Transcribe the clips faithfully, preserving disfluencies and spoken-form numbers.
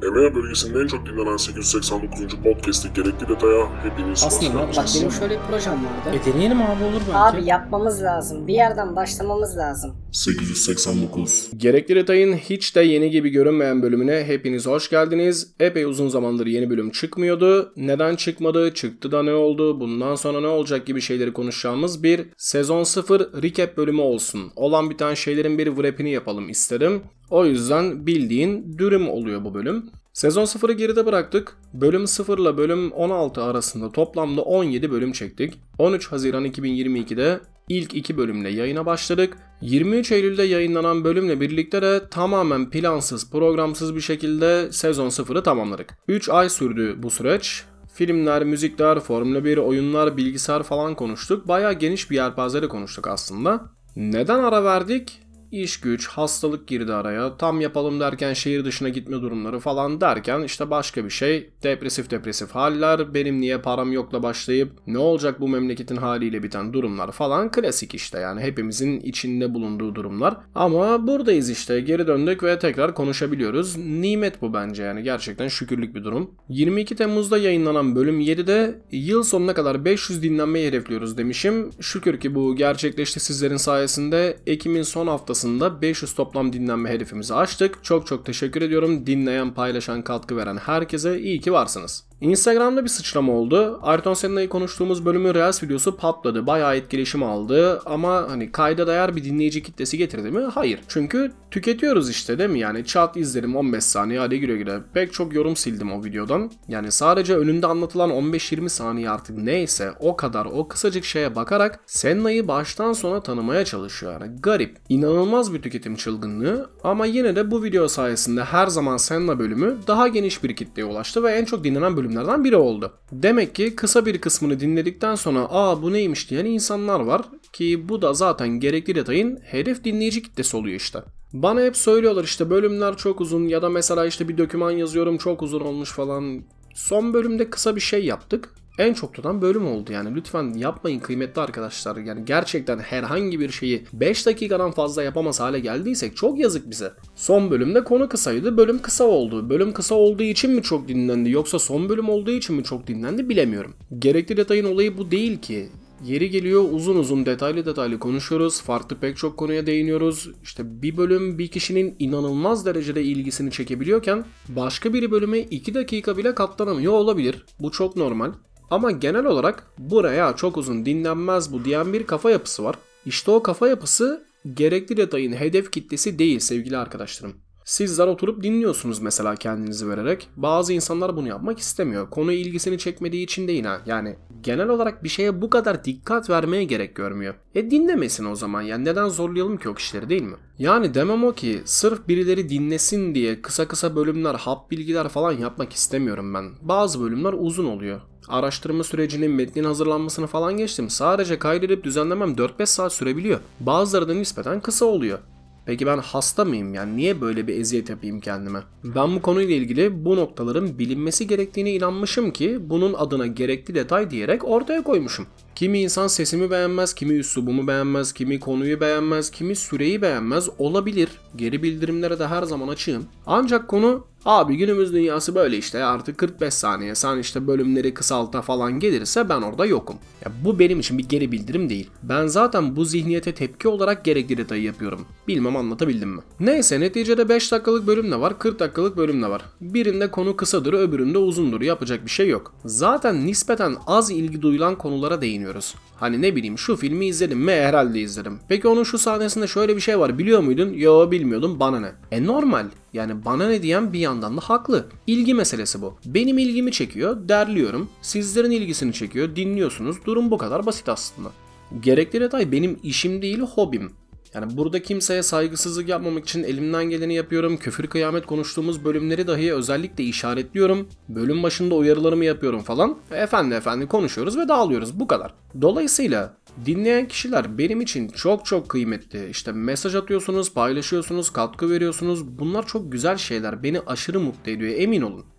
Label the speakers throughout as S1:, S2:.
S1: EMEA bölgesinin en çok dinlenen sekiz yüz seksen dokuzuncu podcast'i gerekli detaya hepiniz hoş
S2: Aslında bak
S1: geldiniz.
S2: benim şöyle bir projem vardı.
S3: E deneyelim abi, olur belki.
S4: Abi yapmamız lazım. Bir yerden başlamamız lazım.
S1: sekiz yüz seksen dokuz.
S2: Gerekli detayın hiç de yeni gibi görünmeyen bölümüne hepiniz hoş geldiniz. Epey uzun zamandır yeni bölüm çıkmıyordu. Neden çıkmadı, çıktı da ne oldu, bundan sonra ne olacak gibi şeyleri konuşacağımız bir sezon sıfır recap bölümü olsun. Olan biten şeylerin bir wrap'ini yapalım istedim. O yüzden bildiğin dürüm oluyor bu bölüm. Sezon sıfırı geride bıraktık. Bölüm sıfır ile bölüm on altı arasında toplamda on yedi bölüm çektik. on üç Haziran iki bin yirmi ikide ilk iki bölümle yayına başladık. yirmi üç Eylül'de yayınlanan bölümle birlikte de tamamen plansız, programsız bir şekilde sezon sıfırı tamamladık. üç ay sürdü bu süreç. Filmler, müzikler, Formula bir, oyunlar, bilgisayar falan konuştuk. Bayağı geniş bir yelpazede konuştuk aslında. Neden ara verdik? İş güç, hastalık girdi araya, tam yapalım derken şehir dışına gitme durumları falan derken işte başka bir şey, depresif depresif haller, benim niye param yokla başlayıp ne olacak bu memleketin haliyle biten durumlar falan, klasik işte yani hepimizin içinde bulunduğu durumlar. Ama buradayız işte, geri döndük ve tekrar konuşabiliyoruz. Nimet bu bence, yani gerçekten şükürlük bir durum. yirmi iki Temmuz'da yayınlanan bölüm yedide yıl sonuna kadar beş yüz dinlenmeyi hedefliyoruz demişim. Şükür ki bu gerçekleşti sizlerin sayesinde. Ekim'in son haftası beş yüz toplam dinlenme hedefimizi aştık. Çok çok teşekkür ediyorum. Dinleyen, paylaşan, katkı veren herkese iyi ki varsınız. Instagram'da bir sıçrama oldu. Ayrton Senna'yı konuştuğumuz bölümün Reels videosu patladı. Bayağı etkileşim aldı ama hani kayda değer bir dinleyici kitlesi getirdi mi? Hayır. Çünkü tüketiyoruz işte, değil mi? Yani chat izlerim on beş saniye, hadi güle güle. Pek çok yorum sildim o videodan. Yani sadece önünde anlatılan on beş yirmi saniye artık neyse o kadar o kısacık şeye bakarak Senna'yı baştan sona tanımaya çalışıyor. Yani garip. İnanılmaz bir tüketim çılgınlığı ama yine de bu video sayesinde her zaman Senna bölümü daha geniş bir kitleye ulaştı ve en çok dinlenen bölümlerden biri oldu. Demek ki kısa bir kısmını dinledikten sonra aa bu neymiş diyen insanlar var ki bu da zaten gerekli detayın hedef dinleyici kitlesi oluyor işte. Bana hep söylüyorlar işte bölümler çok uzun ya da mesela işte bir doküman yazıyorum çok uzun olmuş falan. Son bölümde kısa bir şey yaptık. En çok tutan bölüm oldu yani, lütfen yapmayın kıymetli arkadaşlar, yani gerçekten herhangi bir şeyi beş dakikadan fazla yapamaz hale geldiysek çok yazık bize. Son bölümde konu kısaydı, bölüm kısa oldu. Bölüm kısa olduğu için mi çok dinlendi yoksa son bölüm olduğu için mi çok dinlendi bilemiyorum. Gerekli detayın olayı bu değil ki. Yeri geliyor uzun uzun detaylı detaylı konuşuyoruz. Farklı pek çok konuya değiniyoruz. İşte bir bölüm bir kişinin inanılmaz derecede ilgisini çekebiliyorken başka bir bölüme iki dakika bile katlanamıyor olabilir. Bu çok normal. Ama genel olarak buraya çok uzun dinlenmez bu diyen bir kafa yapısı var. İşte o kafa yapısı gerekli detayın hedef kitlesi değil sevgili arkadaşlarım. Sizler oturup dinliyorsunuz mesela kendinizi vererek. Bazı insanlar bunu yapmak istemiyor. Konu ilgisini çekmediği için değil ha. Yani genel olarak bir şeye bu kadar dikkat vermeye gerek görmüyor. E dinlemesin o zaman, yani neden zorlayalım ki o kişileri, değil mi? Yani demem o ki sırf birileri dinlesin diye kısa kısa bölümler, hap bilgiler falan yapmak istemiyorum ben. Bazı bölümler uzun oluyor. Araştırma sürecinin, metnin hazırlanmasını falan geçtim. Sadece kaydedip düzenlemem dört beş saat sürebiliyor. Bazıları da nispeten kısa oluyor. Peki ben hasta mıyım? Yani niye böyle bir eziyet yapayım kendime? Ben bu konuyla ilgili bu noktaların bilinmesi gerektiğine inanmışım ki bunun adına gerekli detay diyerek ortaya koymuşum. Kimi insan sesimi beğenmez, kimi üslubumu beğenmez, kimi konuyu beğenmez, kimi süreyi beğenmez, olabilir. Geri bildirimlere de her zaman açığım. Ancak konu abi günümüz dünyası böyle işte, artık kırk beş saniye sen işte bölümleri kısalta falan gelirse ben orada yokum. Ya bu benim için bir geri bildirim değil. Ben zaten bu zihniyete tepki olarak gerekli detayı yapıyorum. Bilmem anlatabildim mi? Neyse, neticede beş dakikalık bölüm de var, kırk dakikalık bölüm de var. Birinde konu kısadır, öbüründe uzundur, yapacak bir şey yok. Zaten nispeten az ilgi duyulan konulara değiniyoruz. Hani ne bileyim, şu filmi izledim mi? Herhalde izledim. Peki onun şu sahnesinde şöyle bir şey var, biliyor muydun? Yo bilmiyordum, bana ne? E normal. Yani bana ne diyen bir yandan da haklı. İlgi meselesi bu. Benim ilgimi çekiyor, derliyorum. Sizlerin ilgisini çekiyor, dinliyorsunuz. Durum bu kadar basit aslında. Gerekli detay benim işim değil, hobim. Yani burada kimseye saygısızlık yapmamak için elimden geleni yapıyorum. Küfür kıyamet konuştuğumuz bölümleri dahi özellikle işaretliyorum. Bölüm başında uyarılarımı yapıyorum falan. Efendi efendi konuşuyoruz ve dağılıyoruz, bu kadar. Dolayısıyla dinleyen kişiler benim için çok çok kıymetli. İşte mesaj atıyorsunuz, paylaşıyorsunuz, katkı veriyorsunuz. Bunlar çok güzel şeyler. Beni aşırı mutlu ediyor, emin olun.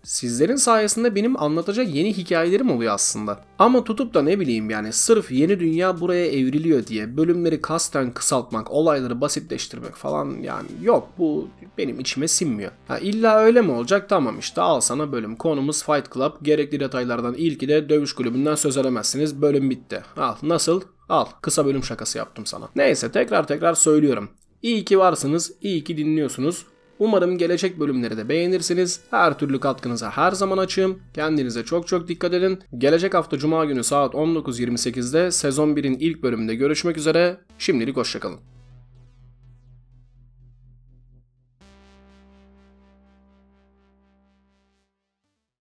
S2: Sizlerin sayesinde benim anlatacak yeni hikayelerim oluyor aslında. Ama tutup da ne bileyim yani sırf yeni dünya buraya evriliyor diye bölümleri kasten kısaltmak, olayları basitleştirmek falan yani yok, bu benim içime sinmiyor. Ha, illa öyle mi olacak? Tamam işte al sana bölüm. Konumuz Fight Club. Gerekli detaylardan ilki de dövüş kulübünden söz edemezsiniz. Bölüm bitti. Al nasıl? Al. Kısa bölüm şakası yaptım sana. Neyse tekrar tekrar söylüyorum. İyi ki varsınız. İyi ki dinliyorsunuz. Umarım gelecek bölümleri de beğenirsiniz. Her türlü katkınıza her zaman açığım. Kendinize çok çok dikkat edin. Gelecek hafta Cuma günü saat on dokuz yirmi sekizde sezon birin ilk bölümünde görüşmek üzere. Şimdilik hoşçakalın.